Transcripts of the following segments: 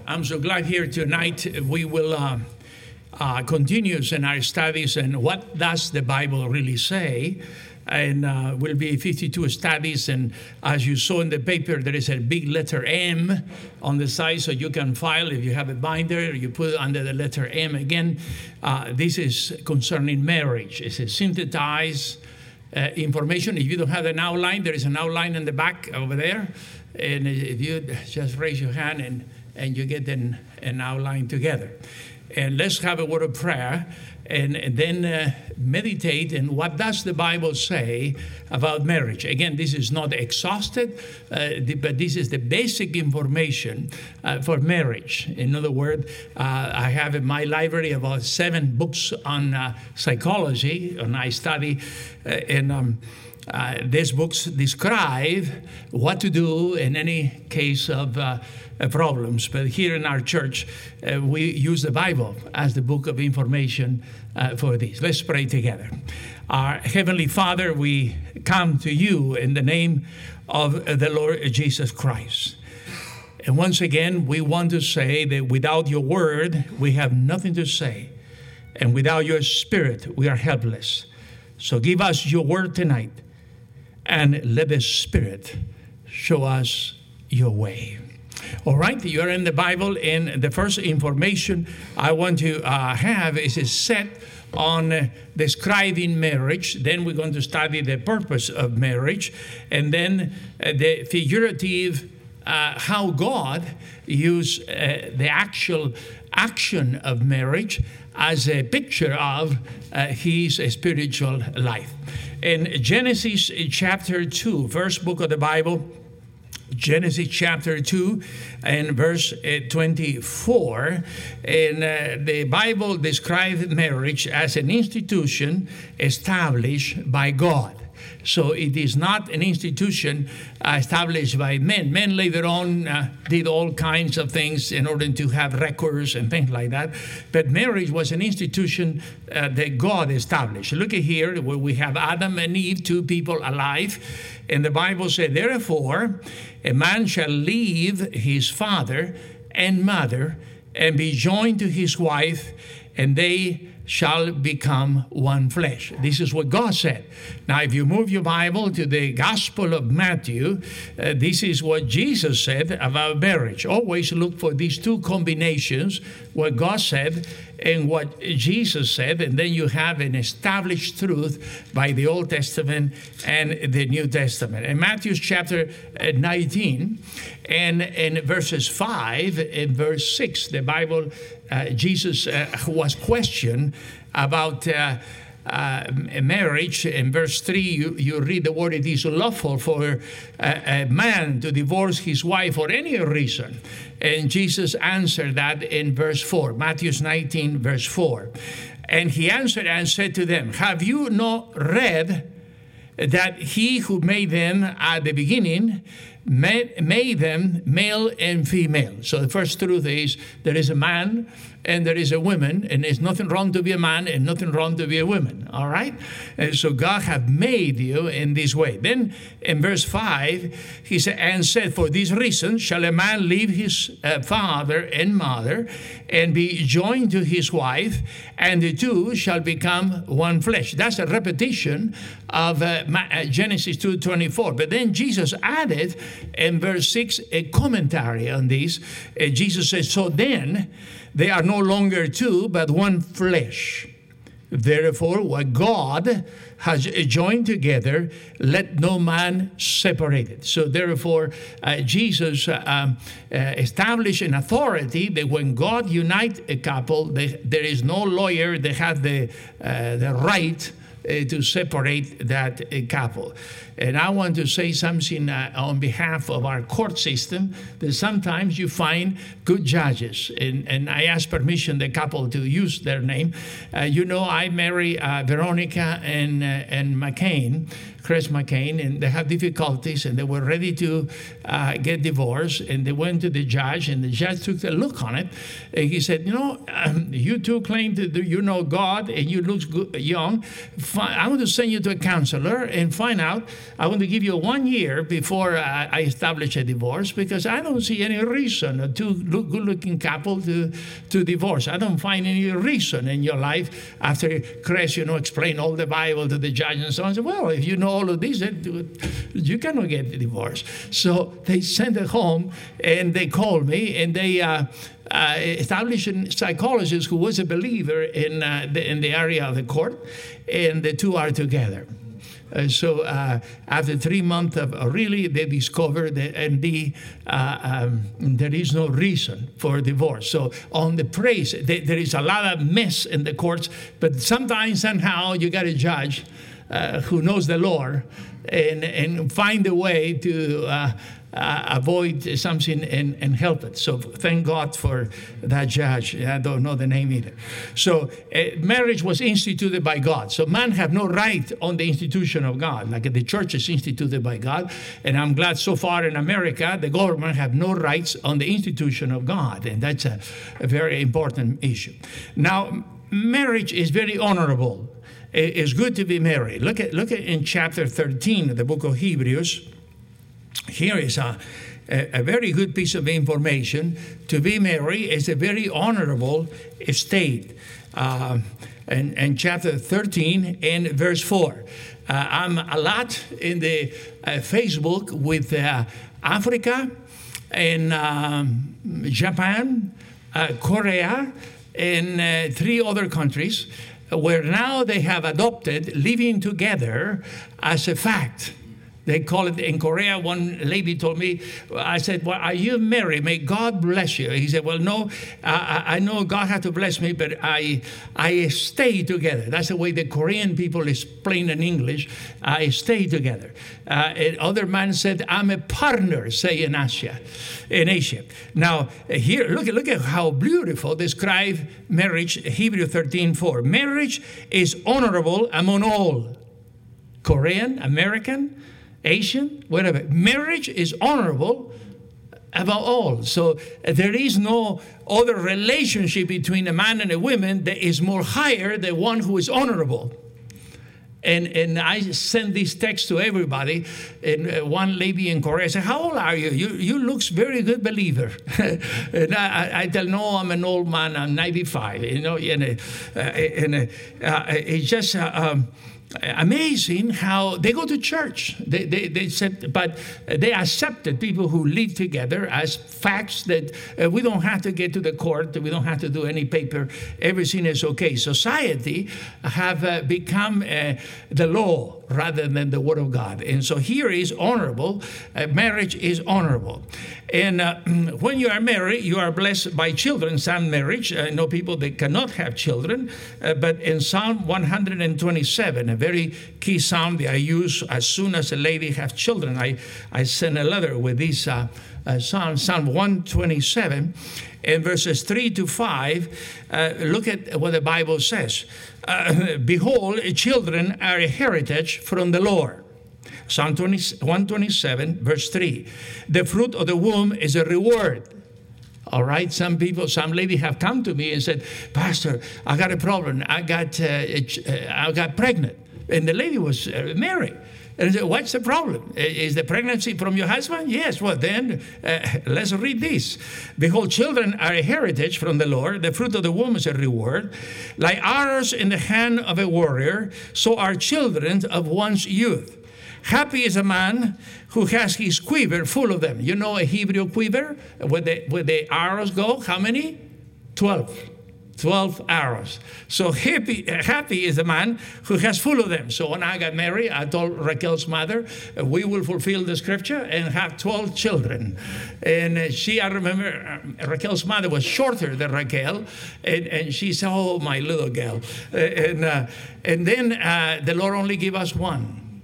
I'm so glad here tonight we will continue in our studies and what does the Bible really say. And will be 52 studies, and as you saw in the paper, there is a big letter M on the side, so you can file if you have a binder. You put it under the letter M again. This is concerning marriage. It's a synthesized information. If you don't have an outline, there is an outline in the back over there, and if you just raise your hand and you get an outline together. And let's have a word of prayer and then meditate on what does the Bible say about marriage. Again, this is not exhausted, but this is the basic information for marriage. In other words, I have in my library about 7 books on psychology, and I study these books describe what to do in any case of problems. But here in our church, we use the Bible as the book of information for this. Let's pray together. Our Heavenly Father, we come to you in the name of the Lord Jesus Christ. And once again, we want to say that without your word, we have nothing to say. And without your spirit, we are helpless. So give us your word tonight. And let the Spirit show us your way. All right, you are in the Bible, and the first information I want to have is a set on describing marriage. Then we're going to study the purpose of marriage, and then the figurative, how God used the actual action of marriage as a picture of his spiritual life. In Genesis chapter 2, first book of the Bible, Genesis chapter 2 and verse 24, and the Bible describes marriage as an institution established by God. So it is not an institution established by men. Men later on did all kinds of things in order to have records and things like that. But marriage was an institution that God established. Look at here where we have Adam and Eve, 2 people alive. And the Bible said, therefore, a man shall leave his father and mother and be joined to his wife, and they shall become one flesh. This is what God said. Now, if you move your Bible to the Gospel of Matthew, this is what Jesus said about marriage. Always look for these 2 combinations, what God said and what Jesus said, and then you have an established truth by the Old Testament and the New Testament. In Matthew chapter 19 and in verses 5 and verse 6, the Bible, Jesus was questioned about marriage. In verse 3, you read the word, it is lawful for a man to divorce his wife for any reason. And Jesus answered that in verse 4, Matthew 19, verse 4. And he answered and said to them, have you not read that he who made them at the beginning made them male and female? So the first truth is there is a man and there is a woman, and there's nothing wrong to be a man and nothing wrong to be a woman, all right? And so God have made you in this way. Then in verse 5, he said, and said, for this reason shall a man leave his father and mother and be joined to his wife, and the 2 shall become one flesh. That's a repetition of Genesis 2:24. But then Jesus added in verse 6 a commentary on this. Jesus says, so then they are no longer 2, but one flesh. Therefore, what God has joined together, let no man separate it. So therefore, Jesus established an authority that when God unites a couple, there is no lawyer that has the right to separate that couple. And I want to say something on behalf of our court system, that sometimes you find good judges. And I ask permission the couple to use their name. I marry Veronica and McCain. Chris McCain, and they have difficulties, and they were ready to get divorced, and they went to the judge, and the judge took a look on it, and he said, you two claim you know God, and you look young. I want to send you to a counselor and find out. I want to give you 1 year before I establish a divorce, because I don't see any reason a two good-looking couple to divorce. I don't find any reason in your life. After Chris, explain all the Bible to the judge and so on. I said, well, if you know all of this, you cannot get divorced. So they sent it home, and they called me, and they established a psychologist who was a believer in the area of the court, and the two are together. So after 3 months of really, they discovered that there is no reason for divorce. So on the praise, there is a lot of mess in the courts, but sometimes, somehow, you got a judge who knows the law and find a way to avoid something and help it. So thank God for that judge. I don't know the name either. So marriage was instituted by God. So man have no right on the institution of God, like the church is instituted by God. And I'm glad so far in America, the government have no rights on the institution of God. And that's a very important issue. Now, marriage is very honorable. It's good to be married. Look at in chapter 13 of the book of Hebrews. Here is a very good piece of information. To be married is a very honorable estate. In chapter 13 and verse 4. I'm a lot in the Facebook with Africa and Japan, Korea, and 3 other countries, where now they have adopted living together as a fact. They call it in Korea. One lady told me, I said, well, are you married? May God bless you. He said, well, no, I know God had to bless me, but I stay together. That's the way the Korean people explain in English. I stay together. Other man said, I'm a partner, say in Asia. Now, here, look at how beautiful describe marriage, Hebrews 13:4. Marriage is honorable among all. Korean, American, Asian, whatever. Marriage is honorable above all. So there is no other relationship between a man and a woman that is more higher than one who is honorable. And I send this text to everybody. And one lady in Korea said, how old are you? You looks very good believer. And I tell, no, I'm an old man. I'm 95. It's just amazing how they go to church. They said, but they accepted people who live together as facts that we don't have to get to the court. We don't have to do any paper. Everything is okay. Society have become the law rather than the word of God. And so here is honorable. Marriage is honorable. And when you are married, you are blessed by children. Some marriage, I know people that cannot have children, but in Psalm 127, a very key psalm that I use as soon as a lady has children, I send a letter with this Psalm 127, and verses 3-5, look at what the Bible says. Behold, children are a heritage from the Lord. Psalm 127, verse 3. The fruit of the womb is a reward. All right, some lady have come to me and said, Pastor, I got a problem. I got pregnant. And the lady was married. And I said, what's the problem? Is the pregnancy from your husband? Yes. Well, then let's read this. Behold, children are a heritage from the Lord. The fruit of the womb is a reward. Like arrows in the hand of a warrior, so are children of one's youth. Happy is a man who has his quiver full of them. You know a Hebrew quiver? Where the arrows go? How many? 12 arrows. So happy is the man who has full of them. So when I got married, I told Raquel's mother, we will fulfill the scripture and have 12 children. And I remember Raquel's mother was shorter than Raquel. And she said, oh, my little girl. And then the Lord only gave us one.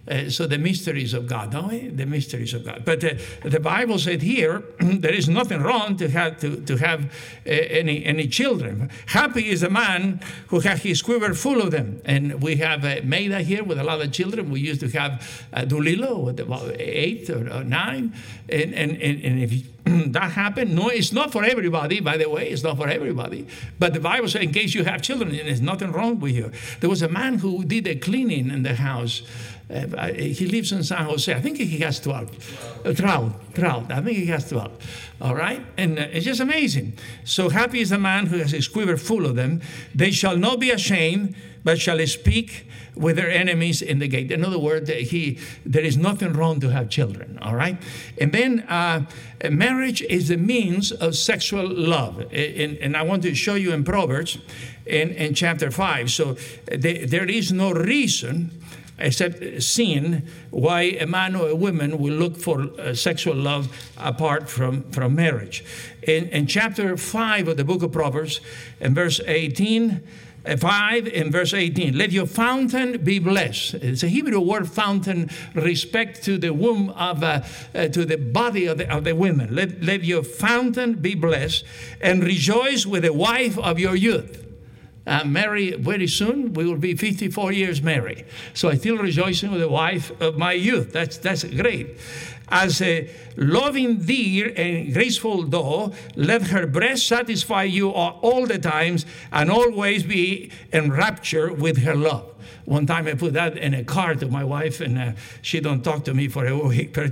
So the mysteries of God, don't we? The mysteries of God. But the Bible said here, there is nothing wrong to have any children. Happy is the man who has his quiver full of them. And we have Maida here with a lot of children. We used to have Dulilo with about 8 or 9. And if that happened, no, it's not for everybody, by the way. It's not for everybody. But the Bible says, in case you have children, there's nothing wrong with you. There was a man who did a cleaning in the house. He lives in San Jose. I think he has 12. 12. I think he has 12. All right? And it's just amazing. So happy is the man who has his quiver full of them. They shall not be ashamed, but shall speak with their enemies in the gate. In other words, there is nothing wrong to have children. All right? And then marriage is the means of sexual love. And I want to show you in Proverbs in chapter 5. So there is no reason except sin, why a man or a woman will look for sexual love apart from marriage. In chapter 5 of the book of Proverbs, in verse 18, 5 in verse 18, let your fountain be blessed. It's a Hebrew word, fountain, respect to the womb of, to the body of the women. Let your fountain be blessed, and rejoice with the wife of your youth. Marry very soon. We will be 54 years married. So I'm still rejoicing with the wife of my youth. That's great. As a loving deer and graceful doe, let her breast satisfy you all the times, and always be enraptured with her love. One time I put that in a card to my wife, and she don't talk to me for a week. But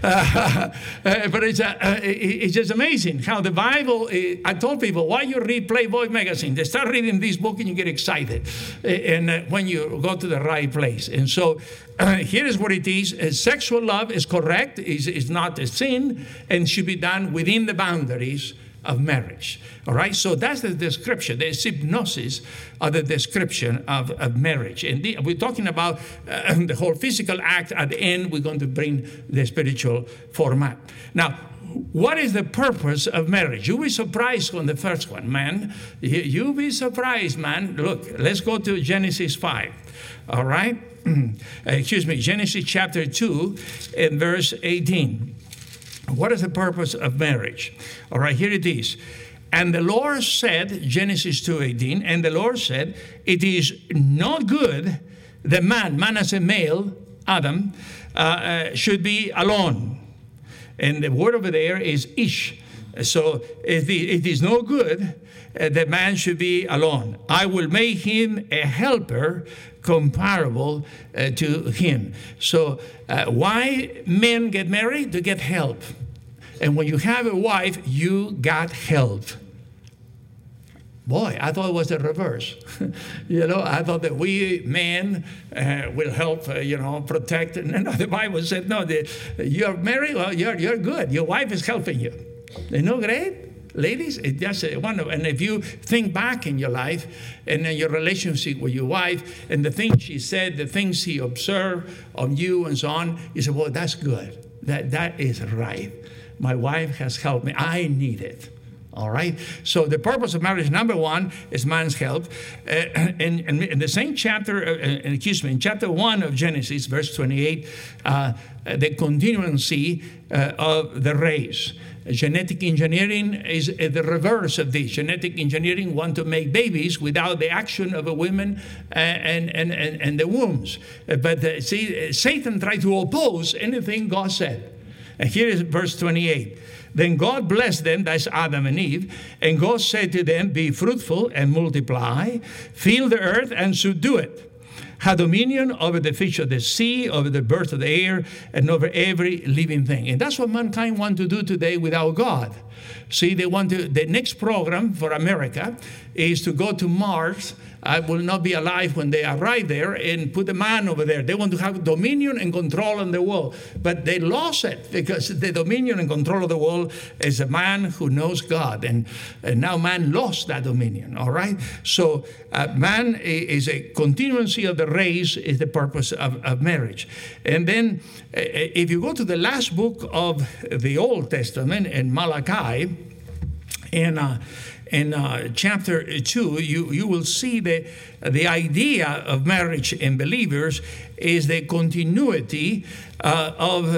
it's just amazing how the Bible, I told people, why you read Playboy magazine? They start reading this book and you get excited. And when you go to the right place. And so here is what it is. Sexual love is correct, is not a sin, and should be done within the boundaries of marriage. All right, so that's the description, the hypnosis of the description of marriage. And we're talking about the whole physical act. At the end, we're going to bring the spiritual format. Now, what is the purpose of marriage? You'll be surprised on the first one, man. You'll be surprised, man. Look, let's go to Genesis 5. All right? Genesis chapter 2 and verse 18. What is the purpose of marriage? All right, here it is. And the Lord said, Genesis 2:18, and the Lord said, it is not good that man as a male, Adam, should be alone. And the word over there is ish. So it is no good that man should be alone. I will make him a helper comparable to him. So why men get married? To get help. And when you have a wife, you got help. Boy, I thought it was the reverse. I thought that we men will help, protect. And the Bible said, no, you're married, well, you're good. Your wife is helping you. Isn't that great? Ladies, it's just wonderful. And if you think back in your life and in your relationship with your wife and the things she said, the things she observed on you and so on, you say, well, that's good. That is right. My wife has helped me. I need it. All right? So the purpose of marriage, number one, is man's help. In the same chapter, in chapter 1 of Genesis, verse 28, the continuancy of the race. Genetic engineering is the reverse of this. Genetic engineering want to make babies without the action of a woman and the wombs. But Satan tried to oppose anything God said. And here is verse 28. Then God blessed them, that's Adam and Eve, and God said to them, be fruitful and multiply, fill the earth and subdue it. Have dominion over the fish of the sea, over the birds of the air, and over every living thing. And that's what mankind want to do today without God. See, they want to, the next program for America is to go to Mars. I will not be alive when they arrive there, and put a man over there. They want to have dominion and control on the world. But they lost it because the dominion and control of the world is a man who knows God. And now man lost that dominion, all right? So man is a continuancy of the race is the purpose of marriage. And then if you go to the last book of the Old Testament in Malachi, and in chapter 2, you will see the idea of marriage in believers is the continuity of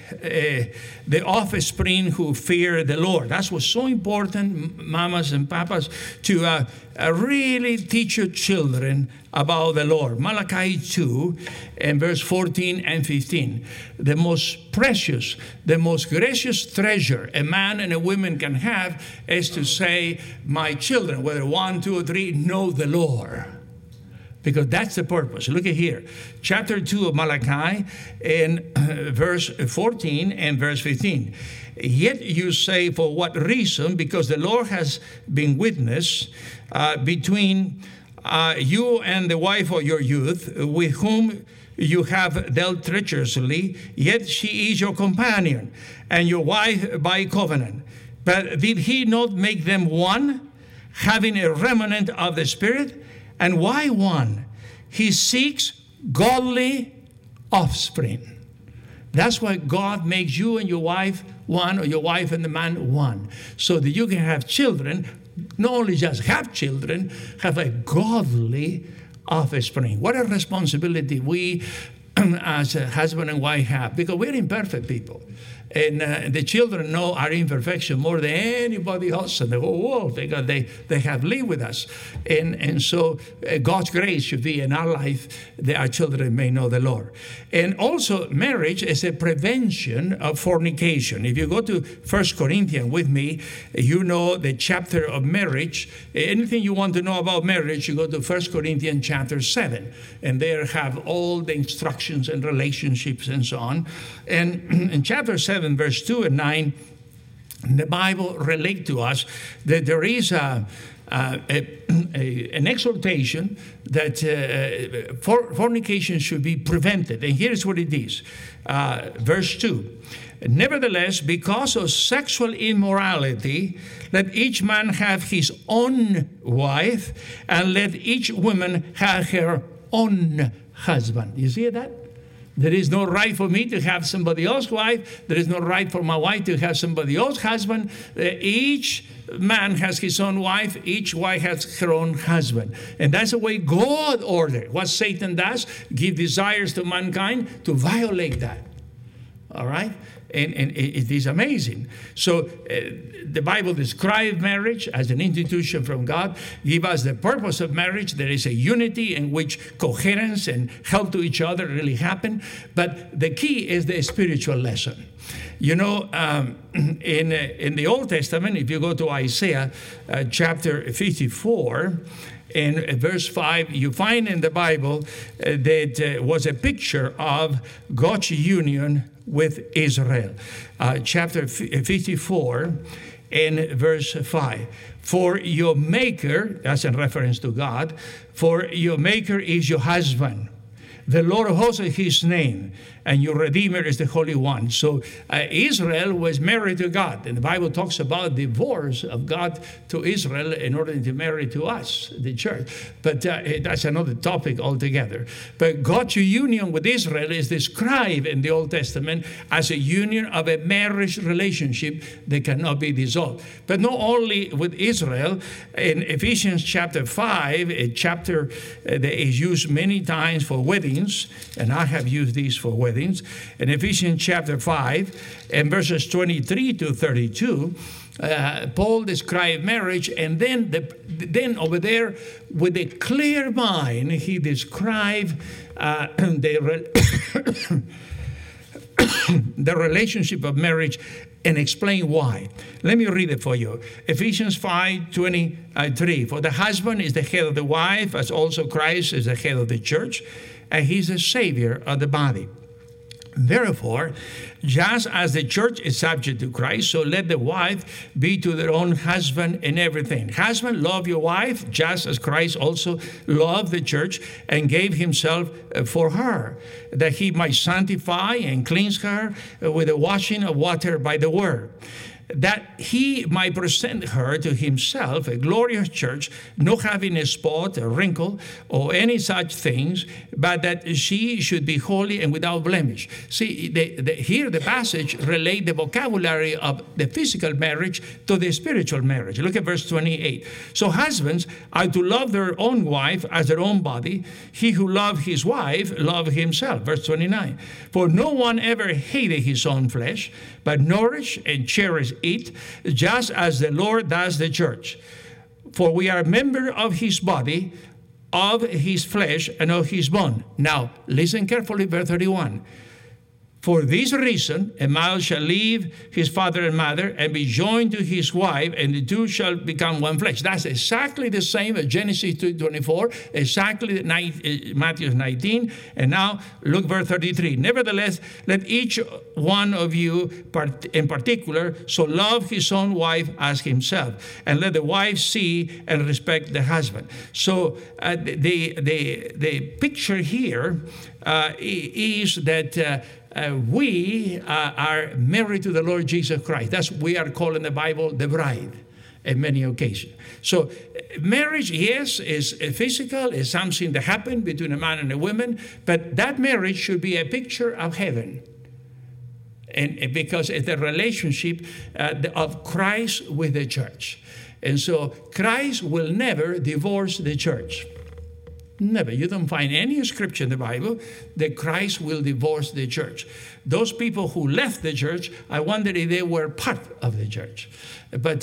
the offspring who fear the Lord. That's what's so important, mamas and papas, to really teach your children about the Lord. Malachi 2 and verse 14 and 15. The most precious, the most gracious treasure a man and a woman can have is to say, my children, whether 1, 2, or 3, know the Lord. Because that's the purpose. Look at here. Chapter 2 of Malachi in verse 14 and verse 15. Yet you say, for what reason? Because the Lord has been witness between you and the wife of your youth, with whom you have dealt treacherously, yet she is your companion and your wife by covenant. But did he not make them one, having a remnant of the Spirit? And why one? He seeks godly offspring. That's why God makes you and your wife one, or your wife and the man one, so that you can have children. Not only just have children, have a godly offspring. What a responsibility we as a husband and wife have, because we're imperfect people. And the children know our imperfection more than anybody else in the whole world, because they have lived with us. And so God's grace should be in our life that our children may know the Lord. And also marriage is a prevention of fornication. If you go to 1 Corinthians with me, you know the chapter of marriage. Anything you want to know about marriage, you go to 1 Corinthians chapter 7. And there have all the instructions and relationships and so on. And in chapter 7, verse 2 and 9, the Bible relates to us that there is an exhortation that fornication should be prevented. And here's what it is. Verse 2. Nevertheless, because of sexual immorality, let each man have his own wife, and let each woman have her own husband. You see that? There is no right for me to have somebody else's wife. There is no right for my wife to have somebody else's husband. Each man has his own wife. Each wife has her own husband. And that's the way God ordered. What Satan does, give desires to mankind to violate that. All right? And it is amazing. So the Bible describes marriage as an institution from God, give us the purpose of marriage. There is a unity in which coherence and help to each other really happen. But the key is the spiritual lesson. You know, in the Old Testament, if you go to Isaiah chapter 54, in verse 5, you find in the Bible that was a picture of God's union with Israel. Chapter 54 and verse 5. For your maker, that's in reference to God, for your maker is your husband. The Lord of hosts is his name, and your Redeemer is the Holy One. So Israel was married to God. And the Bible talks about divorce of God to Israel in order to marry to us, the church. But that's another topic altogether. But God's union with Israel is described in the Old Testament as a union of a marriage relationship that cannot be dissolved. But not only with Israel. In Ephesians chapter 5, a chapter that is used many times for weddings, and I have used these for weddings. In Ephesians chapter 5 and verses 23 to 32, Paul described marriage, and then over there with a clear mind he described the relationship of marriage and explain why. Let me read it for you. Ephesians 5:23. For the husband is the head of the wife, as also Christ is the head of the church, and he's the Savior of the body. Therefore, just as the church is subject to Christ, so let the wife be to their own husband in everything. Husband, love your wife, just as Christ also loved the church and gave himself for her, that he might sanctify and cleanse her with the washing of water by the word, that he might present her to himself a glorious church, not having a spot, a wrinkle, or any such things, but that she should be holy and without blemish. See, here the passage relate the vocabulary of the physical marriage to the spiritual marriage. Look at verse 28. So husbands are to love their own wife as their own body. He who loves his wife loves himself. Verse 29. For no one ever hated his own flesh, but nourish and cherish it, just as the Lord does the church. For we are a member of his body, of his flesh, and of his bone. Now, listen carefully, verse 31. For this reason, a man shall leave his father and mother and be joined to his wife, and the two shall become one flesh. That's exactly the same as Genesis 2:24, exactly Matthew 19. And now look verse 33. Nevertheless, let each one of you in particular so love his own wife as himself, and let the wife see and respect the husband. So the picture here is that we are married to the Lord Jesus Christ. That's we are called in the Bible the bride in many occasions. So marriage, yes, is physical, is something that happened between a man and a woman, but that marriage should be a picture of heaven. And because it's the relationship of Christ with the church. And so Christ will never divorce the church. Never. You don't find any scripture in the Bible that Christ will divorce the church. Those people who left the church, I wonder if they were part of the church. But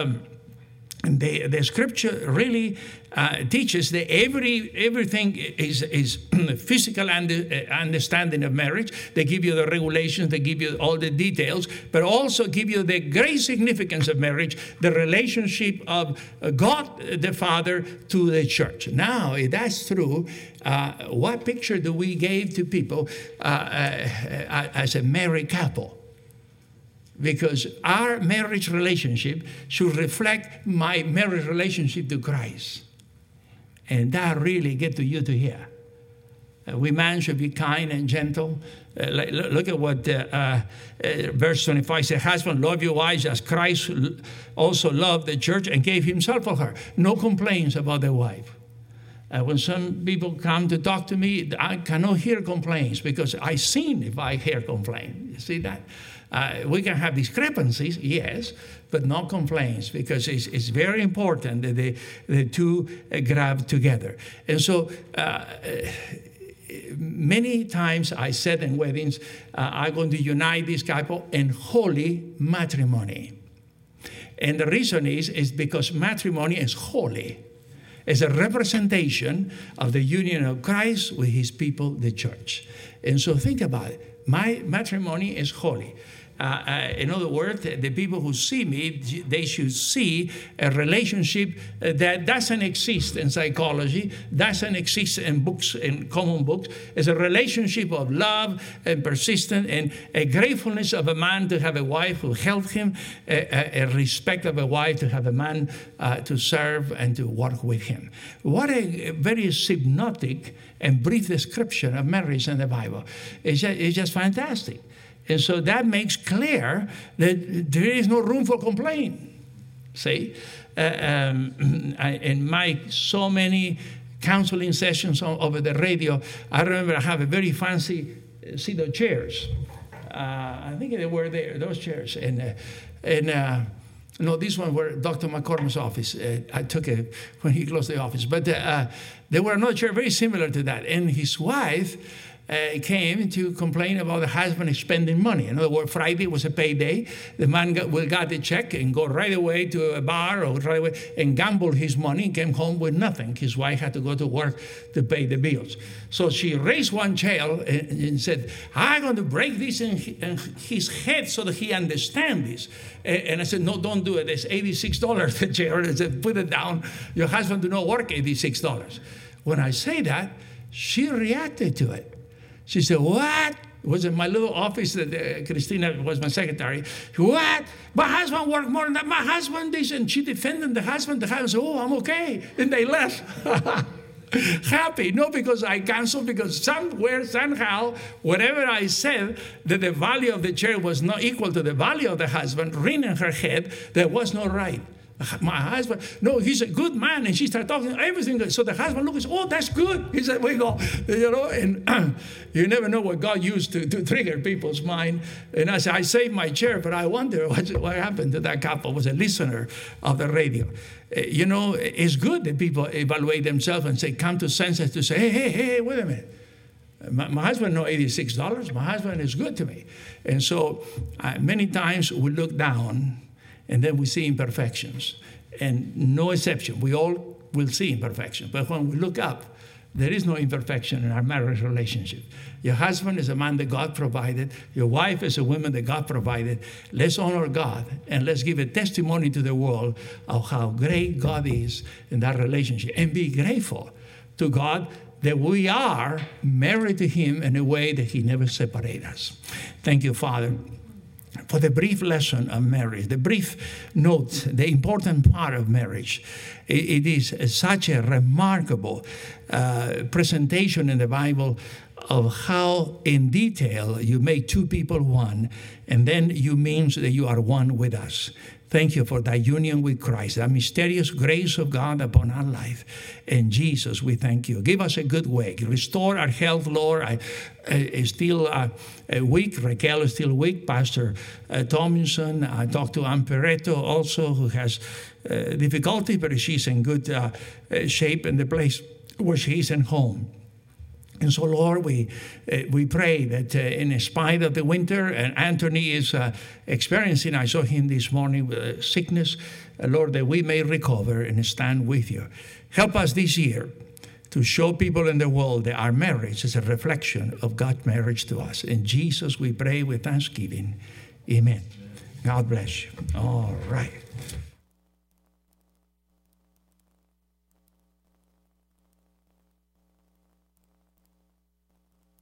the scripture really teaches that everything is physical understanding of marriage. They give you the regulations, they give you all the details, but also give you the great significance of marriage, the relationship of God the Father to the church. Now, if that's true, what picture do we give to people as a married couple? Because our marriage relationship should reflect my marriage relationship to Christ. And that really get to you to hear. We man should be kind and gentle. Look at what verse 25 says. Husband, love your wives as Christ also loved the church and gave himself for her. No complaints about the wife. When some people come to talk to me, I cannot hear complaints because I've seen if I hear complaints. You see that? We can have discrepancies, yes, but no complaints, because it's very important that the two grab together. And so many times I said in weddings, I'm going to unite this couple in holy matrimony. And the reason is because matrimony is holy. It's a representation of the union of Christ with his people, the church. And so think about it. My matrimony is holy. In other words, the people who see me, they should see a relationship that doesn't exist in psychology, doesn't exist in books, in common books. It's a relationship of love and persistence and a gratefulness of a man to have a wife who helped him, a respect of a wife to have a man to serve and to work with him. What a very synoptic and brief description of marriage in the Bible. It's just fantastic. And so that makes clear that there is no room for complaint. See? In my so many counseling sessions over the radio, I remember I have a very fancy set of chairs. I think they were there, those chairs. No, these ones were Dr. McCormick's office. I took it when he closed the office. But there were another chair very similar to that. And his wife came to complain about the husband spending money. In other words, Friday was a payday. The man got the check and go right away to a bar or right away and gambled his money and came home with nothing. His wife had to go to work to pay the bills. So she raised one child and said, I'm going to break this in his head so that he understands this. And I said, no, don't do it. It's $86 the chair. I said, put it down. Your husband do not work $86. When I say that, she reacted to it. She said, what? It was in my little office that Christina was my secretary. What? My husband worked more than that. My husband, this. And she defended the husband. The husband said, oh, I'm okay. And they left. Happy, not because I canceled, because somewhere, somehow, whatever I said, that the value of the chair was not equal to the value of the husband, ring in her head, that was not right. My husband, no, he's a good man. And she started talking everything. So the husband looks, oh, that's good. He said, we go, and you never know what God used to trigger people's mind. And I said, I saved my chair, but I wonder what happened to that couple. Was a listener of the radio. It's good that people evaluate themselves and say, come to senses to say, hey, wait a minute. My husband knows $86. My husband is good to me. And so many times we look down, and then we see imperfections. And no exception. We all will see imperfections. But when we look up, there is no imperfection in our marriage relationship. Your husband is a man that God provided. Your wife is a woman that God provided. Let's honor God, and let's give a testimony to the world of how great God is in that relationship. And be grateful to God that we are married to Him in a way that He never separates us. Thank you, Father, for the brief lesson of marriage, the brief note, the important part of marriage. It is such a remarkable presentation in the Bible of how in detail you make two people one, and then you mean that you are one with us. Thank you for that union with Christ, that mysterious grace of God upon our life. And Jesus, we thank you. Give us a good week. Restore our health, Lord. I still weak. Raquel is still weak. Pastor Tomlinson. I talked to Amperetto also, who has difficulty, but she's in good shape in the place where she's at home. And so, Lord, we pray that in spite of the winter, and Anthony is experiencing, I saw him this morning with sickness, Lord, that we may recover and stand with you. Help us this year to show people in the world that our marriage is a reflection of God's marriage to us. In Jesus, we pray with thanksgiving. Amen. God bless you. All right.